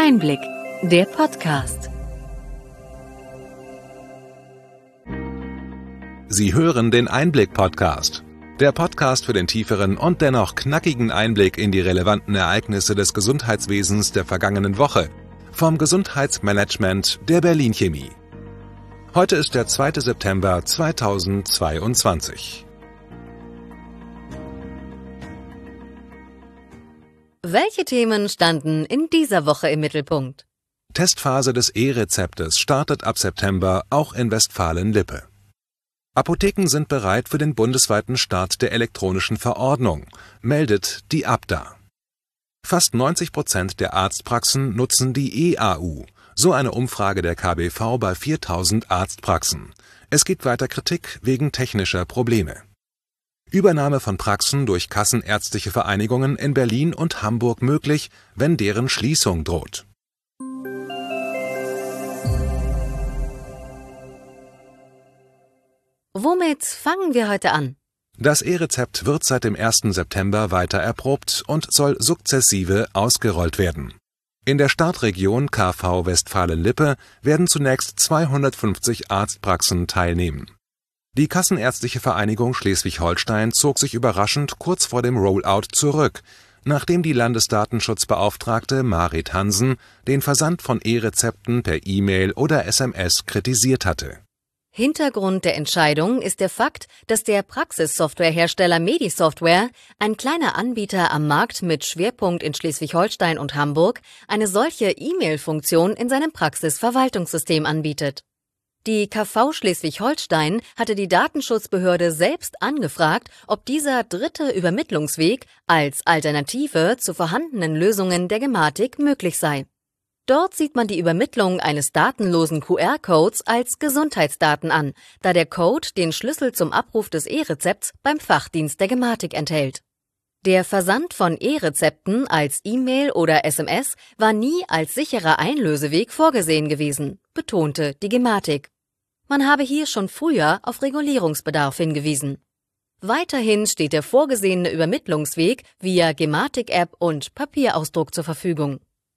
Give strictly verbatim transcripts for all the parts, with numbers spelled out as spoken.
Einblick, der Podcast. Sie hören den Einblick-Podcast. Der Podcast für den tieferen und dennoch knackigen Einblick in die relevanten Ereignisse des Gesundheitswesens der vergangenen Woche vom Gesundheitsmanagement der Berlin Chemie. Heute ist der zweite September zweitausendzweiundzwanzig. Welche Themen standen in dieser Woche im Mittelpunkt? Testphase des E-Rezeptes startet ab September auch in Westfalen-Lippe. Apotheken sind bereit für den bundesweiten Start der elektronischen Verordnung, meldet die Abda. Fast neunzig Prozent der Arztpraxen nutzen die E A U, so eine Umfrage der K B V bei viertausend Arztpraxen. Es gibt weiter Kritik wegen technischer Probleme. Übernahme von Praxen durch kassenärztliche Vereinigungen in Berlin und Hamburg möglich, wenn deren Schließung droht. Womit fangen wir heute an? Das E-Rezept wird seit dem ersten September weiter erprobt und soll sukzessive ausgerollt werden. In der Startregion K V Westfalen-Lippe werden zunächst zweihundertfünfzig Arztpraxen teilnehmen. Die Kassenärztliche Vereinigung Schleswig-Holstein zog sich überraschend kurz vor dem Rollout zurück, nachdem die Landesdatenschutzbeauftragte Marit Hansen den Versand von E-Rezepten per E-Mail oder S M S kritisiert hatte. Hintergrund der Entscheidung ist der Fakt, dass der Praxissoftwarehersteller Medisoftware, ein kleiner Anbieter am Markt mit Schwerpunkt in Schleswig-Holstein und Hamburg, eine solche E-Mail-Funktion in seinem Praxisverwaltungssystem anbietet. Die K V Schleswig-Holstein hatte die Datenschutzbehörde selbst angefragt, ob dieser dritte Übermittlungsweg als Alternative zu vorhandenen Lösungen der Gematik möglich sei. Dort sieht man die Übermittlung eines datenlosen Q R-Codes als Gesundheitsdaten an, da der Code den Schlüssel zum Abruf des E-Rezepts beim Fachdienst der Gematik enthält. Der Versand von E-Rezepten als E-Mail oder S M S war nie als sicherer Einlöseweg vorgesehen gewesen, betonte die Gematik. Man habe hier schon früher auf Regulierungsbedarf hingewiesen. Weiterhin steht der vorgesehene Übermittlungsweg via Gematik-App und Papierausdruck zur Verfügung.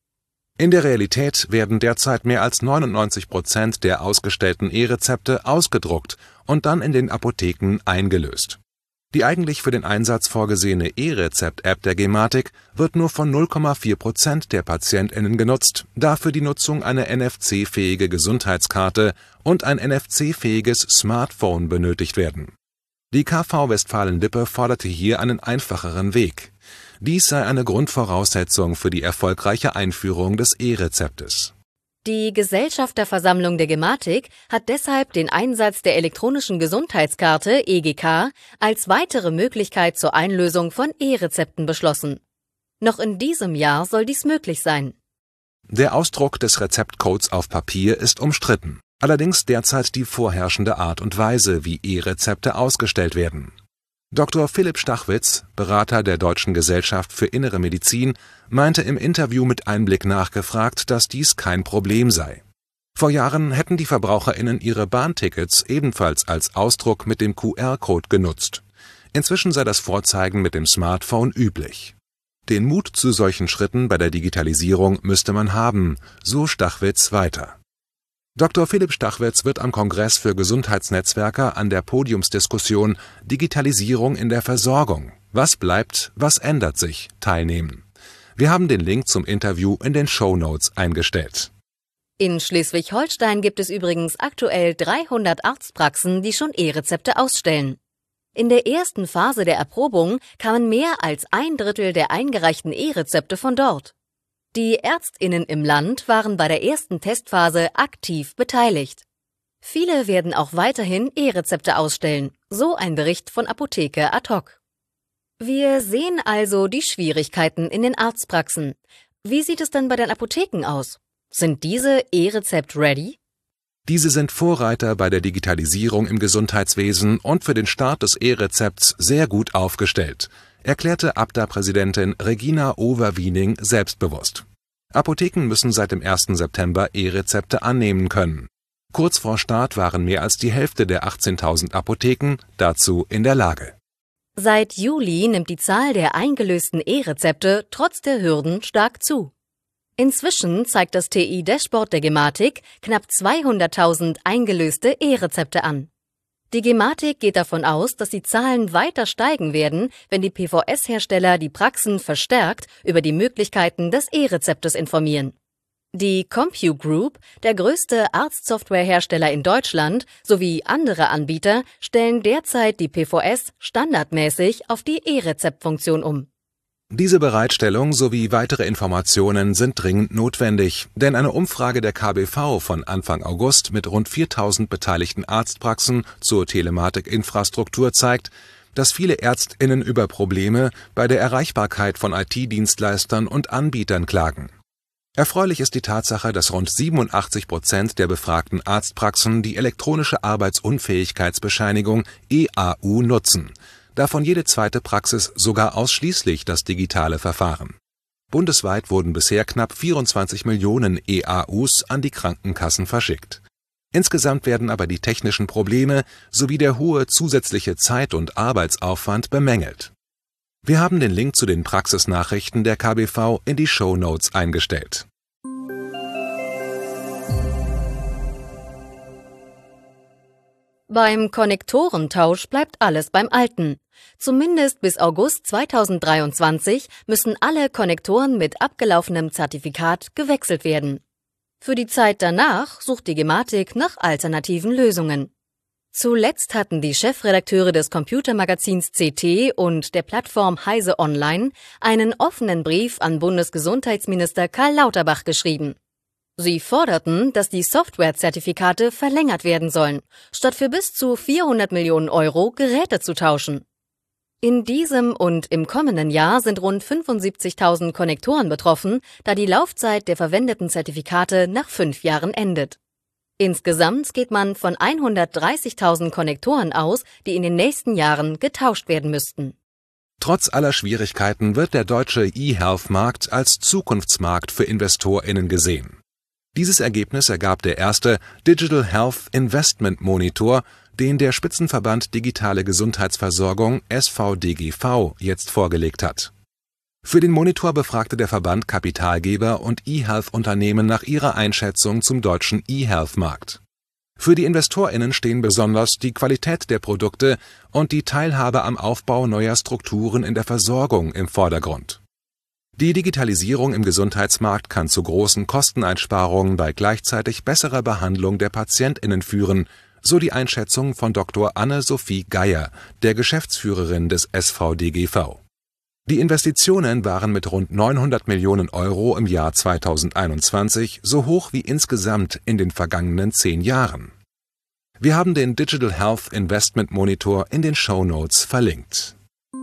In der Realität werden derzeit mehr als neunundneunzig Prozent der ausgestellten E-Rezepte ausgedruckt und dann in den Apotheken eingelöst. Die eigentlich für den Einsatz vorgesehene E-Rezept-App der Gematik wird nur von null Komma vier Prozent der PatientInnen genutzt, da für die Nutzung eine N F C-fähige Gesundheitskarte und ein N F C-fähiges Smartphone benötigt werden. Die K V Westfalen-Lippe forderte hier einen einfacheren Weg. Dies sei eine Grundvoraussetzung für die erfolgreiche Einführung des E-Rezeptes. Die Gesellschafterversammlung der Gematik hat deshalb den Einsatz der elektronischen Gesundheitskarte E G K als weitere Möglichkeit zur Einlösung von E-Rezepten beschlossen. Noch in diesem Jahr soll dies möglich sein. Der Ausdruck des Rezeptcodes auf Papier ist umstritten, allerdings derzeit die vorherrschende Art und Weise, wie E-Rezepte ausgestellt werden. Doktor Philipp Stachwitz, Berater der Deutschen Gesellschaft für Innere Medizin, meinte im Interview mit Einblick nachgefragt, dass dies kein Problem sei. Vor Jahren hätten die VerbraucherInnen ihre Bahntickets ebenfalls als Ausdruck mit dem Q R-Code genutzt. Inzwischen sei das Vorzeigen mit dem Smartphone üblich. Den Mut zu solchen Schritten bei der Digitalisierung müsste man haben, so Stachwitz weiter. Doktor Philipp Stachwitz wird am Kongress für Gesundheitsnetzwerker an der Podiumsdiskussion Digitalisierung in der Versorgung. Was bleibt, was ändert sich? Teilnehmen. Wir haben den Link zum Interview in den Shownotes eingestellt. In Schleswig-Holstein gibt es übrigens aktuell dreihundert Arztpraxen, die schon E-Rezepte ausstellen. In der ersten Phase der Erprobung kamen mehr als ein Drittel der eingereichten E-Rezepte von dort. Die ÄrztInnen im Land waren bei der ersten Testphase aktiv beteiligt. Viele werden auch weiterhin E-Rezepte ausstellen, so ein Bericht von Apotheke ad hoc. Wir sehen also die Schwierigkeiten in den Arztpraxen. Wie sieht es denn bei den Apotheken aus? Sind diese E-Rezept-ready? Diese sind Vorreiter bei der Digitalisierung im Gesundheitswesen und für den Start des E-Rezepts sehr gut aufgestellt, erklärte Abda-Präsidentin Regina Overwiening selbstbewusst. Apotheken müssen seit dem ersten September E-Rezepte annehmen können. Kurz vor Start waren mehr als die Hälfte der achtzehntausend Apotheken dazu in der Lage. Seit Juli nimmt die Zahl der eingelösten E-Rezepte trotz der Hürden stark zu. Inzwischen zeigt das T I-Dashboard der Gematik knapp zweihunderttausend eingelöste E-Rezepte an. Die Gematik geht davon aus, dass die Zahlen weiter steigen werden, wenn die P V S-Hersteller die Praxen verstärkt über die Möglichkeiten des E-Rezeptes informieren. Die CompuGroup, der größte Arztsoftwarehersteller in Deutschland, sowie andere Anbieter stellen derzeit die P V S standardmäßig auf die E-Rezept-Funktion um. Diese Bereitstellung sowie weitere Informationen sind dringend notwendig, denn eine Umfrage der K B V von Anfang August mit rund viertausend beteiligten Arztpraxen zur Telematikinfrastruktur zeigt, dass viele ÄrztInnen über Probleme bei der Erreichbarkeit von I T-Dienstleistern und Anbietern klagen. Erfreulich ist die Tatsache, dass rund siebenundachtzig Prozent der befragten Arztpraxen die elektronische Arbeitsunfähigkeitsbescheinigung E A U nutzen, davon jede zweite Praxis sogar ausschließlich das digitale Verfahren. Bundesweit wurden bisher knapp vierundzwanzig Millionen E A Us an die Krankenkassen verschickt. Insgesamt werden aber die technischen Probleme sowie der hohe zusätzliche Zeit- und Arbeitsaufwand bemängelt. Wir haben den Link zu den Praxisnachrichten der K B V in die Shownotes eingestellt. Beim Konnektorentausch bleibt alles beim Alten. Zumindest bis August zweitausenddreiundzwanzig müssen alle Konnektoren mit abgelaufenem Zertifikat gewechselt werden. Für die Zeit danach sucht die Gematik nach alternativen Lösungen. Zuletzt hatten die Chefredakteure des Computermagazins C T und der Plattform Heise Online einen offenen Brief an Bundesgesundheitsminister Karl Lauterbach geschrieben. Sie forderten, dass die Softwarezertifikate verlängert werden sollen, statt für bis zu vierhundert Millionen Euro Geräte zu tauschen. In diesem und im kommenden Jahr sind rund fünfundsiebzigtausend Konnektoren betroffen, da die Laufzeit der verwendeten Zertifikate nach fünf Jahren endet. Insgesamt geht man von hundertdreißigtausend Konnektoren aus, die in den nächsten Jahren getauscht werden müssten. Trotz aller Schwierigkeiten wird der deutsche E-Health-Markt als Zukunftsmarkt für InvestorInnen gesehen. Dieses Ergebnis ergab der erste Digital Health Investment Monitor, den der Spitzenverband Digitale Gesundheitsversorgung S V D G V jetzt vorgelegt hat. Für den Monitor befragte der Verband Kapitalgeber und E-Health-Unternehmen nach ihrer Einschätzung zum deutschen E-Health-Markt. Für die InvestorInnen stehen besonders die Qualität der Produkte und die Teilhabe am Aufbau neuer Strukturen in der Versorgung im Vordergrund. Die Digitalisierung im Gesundheitsmarkt kann zu großen Kosteneinsparungen bei gleichzeitig besserer Behandlung der PatientInnen führen, so die Einschätzung von Doktor Anne-Sophie Geier, der Geschäftsführerin des S V D G V. Die Investitionen waren mit rund neunhundert Millionen Euro im Jahr zweitausendeinundzwanzig so hoch wie insgesamt in den vergangenen zehn Jahren. Wir haben den Digital Health Investment Monitor in den Shownotes verlinkt.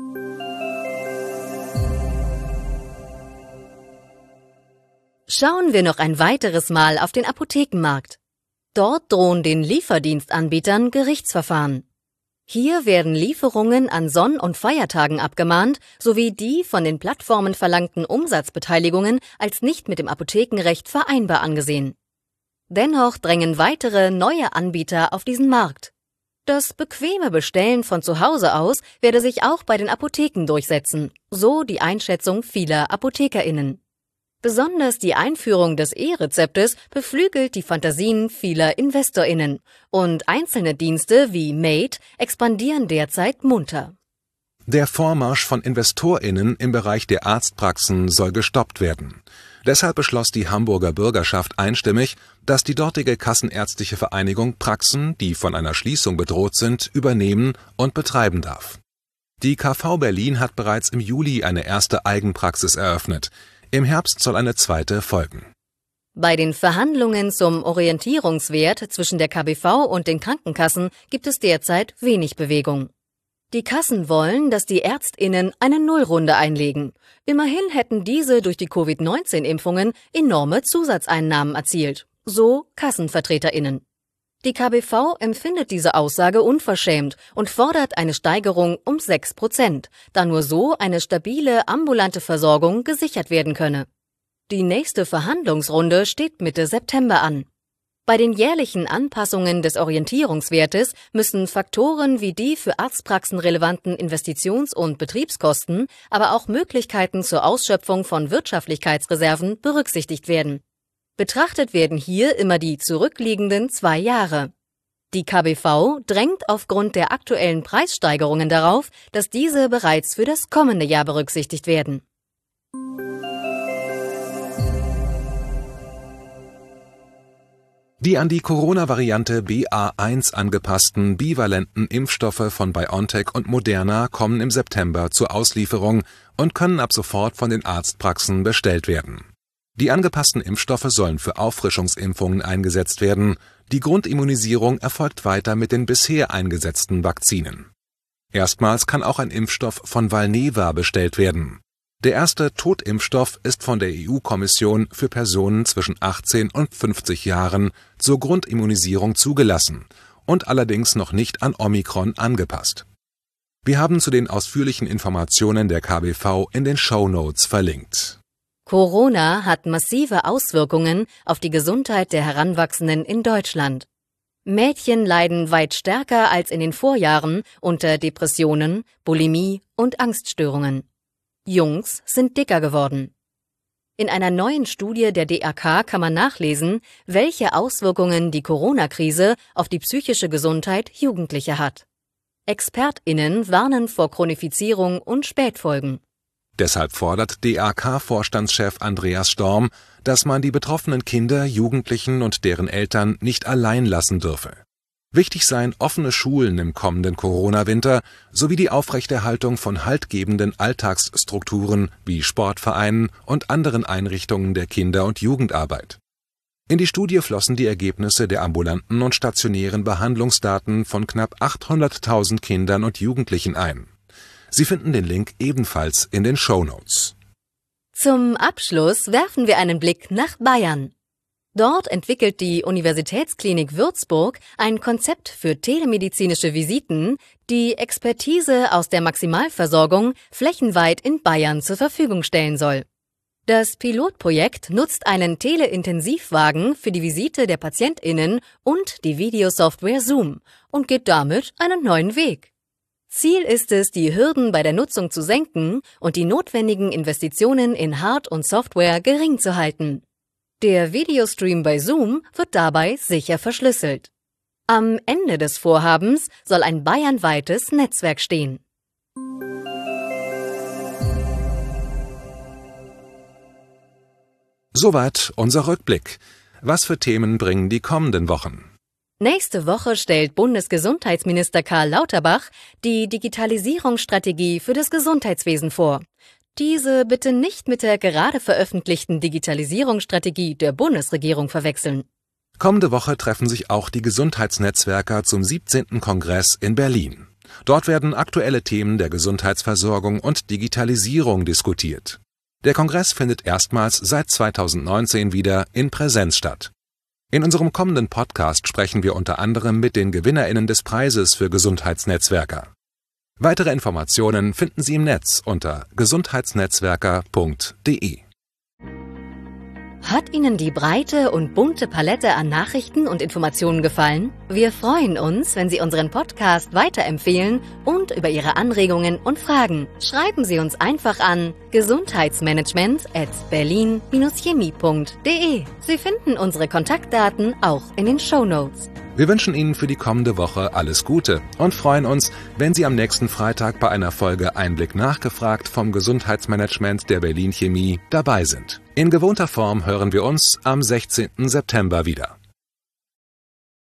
Schauen wir noch ein weiteres Mal auf den Apothekenmarkt. Dort drohen den Lieferdienstanbietern Gerichtsverfahren. Hier werden Lieferungen an Sonn- und Feiertagen abgemahnt, sowie die von den Plattformen verlangten Umsatzbeteiligungen als nicht mit dem Apothekenrecht vereinbar angesehen. Dennoch drängen weitere neue Anbieter auf diesen Markt. Das bequeme Bestellen von zu Hause aus werde sich auch bei den Apotheken durchsetzen, so die Einschätzung vieler ApothekerInnen. Besonders die Einführung des E-Rezeptes beflügelt die Fantasien vieler InvestorInnen und einzelne Dienste wie Made expandieren derzeit munter. Der Vormarsch von InvestorInnen im Bereich der Arztpraxen soll gestoppt werden. Deshalb beschloss die Hamburger Bürgerschaft einstimmig, dass die dortige Kassenärztliche Vereinigung Praxen, die von einer Schließung bedroht sind, übernehmen und betreiben darf. Die K V Berlin hat bereits im Juli eine erste Eigenpraxis eröffnet. Im Herbst soll eine zweite folgen. Bei den Verhandlungen zum Orientierungswert zwischen der K B V und den Krankenkassen gibt es derzeit wenig Bewegung. Die Kassen wollen, dass die ÄrztInnen eine Nullrunde einlegen. Immerhin hätten diese durch die Covid neunzehn Impfungen enorme Zusatzeinnahmen erzielt, so KassenvertreterInnen. Die K B V empfindet diese Aussage unverschämt und fordert eine Steigerung um sechs Prozent, da nur so eine stabile ambulante Versorgung gesichert werden könne. Die nächste Verhandlungsrunde steht Mitte September an. Bei den jährlichen Anpassungen des Orientierungswertes müssen Faktoren wie die für Arztpraxen relevanten Investitions- und Betriebskosten, aber auch Möglichkeiten zur Ausschöpfung von Wirtschaftlichkeitsreserven berücksichtigt werden. Betrachtet werden hier immer die zurückliegenden zwei Jahre. Die K B V drängt aufgrund der aktuellen Preissteigerungen darauf, dass diese bereits für das kommende Jahr berücksichtigt werden. Die an die Corona-Variante B A eins angepassten bivalenten Impfstoffe von BioNTech und Moderna kommen im September zur Auslieferung und können ab sofort von den Arztpraxen bestellt werden. Die angepassten Impfstoffe sollen für Auffrischungsimpfungen eingesetzt werden. Die Grundimmunisierung erfolgt weiter mit den bisher eingesetzten Vakzinen. Erstmals kann auch ein Impfstoff von Valneva bestellt werden. Der erste Totimpfstoff ist von der E U-Kommission für Personen zwischen achtzehn und fünfzig Jahren zur Grundimmunisierung zugelassen und allerdings noch nicht an Omikron angepasst. Wir haben zu den ausführlichen Informationen der K B V in den Shownotes verlinkt. Corona hat massive Auswirkungen auf die Gesundheit der Heranwachsenden in Deutschland. Mädchen leiden weit stärker als in den Vorjahren unter Depressionen, Bulimie und Angststörungen. Jungs sind dicker geworden. In einer neuen Studie der D A K kann man nachlesen, welche Auswirkungen die Corona-Krise auf die psychische Gesundheit Jugendlicher hat. ExpertInnen warnen vor Chronifizierung und Spätfolgen. Deshalb fordert D A K-Vorstandschef Andreas Storm, dass man die betroffenen Kinder, Jugendlichen und deren Eltern nicht allein lassen dürfe. Wichtig seien offene Schulen im kommenden Corona-Winter sowie die Aufrechterhaltung von haltgebenden Alltagsstrukturen wie Sportvereinen und anderen Einrichtungen der Kinder- und Jugendarbeit. In die Studie flossen die Ergebnisse der ambulanten und stationären Behandlungsdaten von knapp achthunderttausend Kindern und Jugendlichen ein. Sie finden den Link ebenfalls in den Shownotes. Zum Abschluss werfen wir einen Blick nach Bayern. Dort entwickelt die Universitätsklinik Würzburg ein Konzept für telemedizinische Visiten, die Expertise aus der Maximalversorgung flächenweit in Bayern zur Verfügung stellen soll. Das Pilotprojekt nutzt einen Teleintensivwagen für die Visite der PatientInnen und die Videosoftware Zoom und geht damit einen neuen Weg. Ziel ist es, die Hürden bei der Nutzung zu senken und die notwendigen Investitionen in Hard- und Software gering zu halten. Der Videostream bei Zoom wird dabei sicher verschlüsselt. Am Ende des Vorhabens soll ein bayernweites Netzwerk stehen. Soweit unser Rückblick. Was für Themen bringen die kommenden Wochen? Nächste Woche stellt Bundesgesundheitsminister Karl Lauterbach die Digitalisierungsstrategie für das Gesundheitswesen vor. Diese bitte nicht mit der gerade veröffentlichten Digitalisierungsstrategie der Bundesregierung verwechseln. Kommende Woche treffen sich auch die Gesundheitsnetzwerker zum siebzehnten Kongress in Berlin. Dort werden aktuelle Themen der Gesundheitsversorgung und Digitalisierung diskutiert. Der Kongress findet erstmals seit zweitausendneunzehn wieder in Präsenz statt. In unserem kommenden Podcast sprechen wir unter anderem mit den GewinnerInnen des Preises für Gesundheitsnetzwerker. Weitere Informationen finden Sie im Netz unter gesundheitsnetzwerker punkt de. Hat Ihnen die breite und bunte Palette an Nachrichten und Informationen gefallen? Wir freuen uns, wenn Sie unseren Podcast weiterempfehlen und über Ihre Anregungen und Fragen. Schreiben Sie uns einfach an gesundheitsmanagement at berlin chemie punkt de. Sie finden unsere Kontaktdaten auch in den Shownotes. Wir wünschen Ihnen für die kommende Woche alles Gute und freuen uns, wenn Sie am nächsten Freitag bei einer Folge Einblick nachgefragt vom Gesundheitsmanagement der Berlin Chemie dabei sind. In gewohnter Form hören wir uns am sechzehnten September wieder.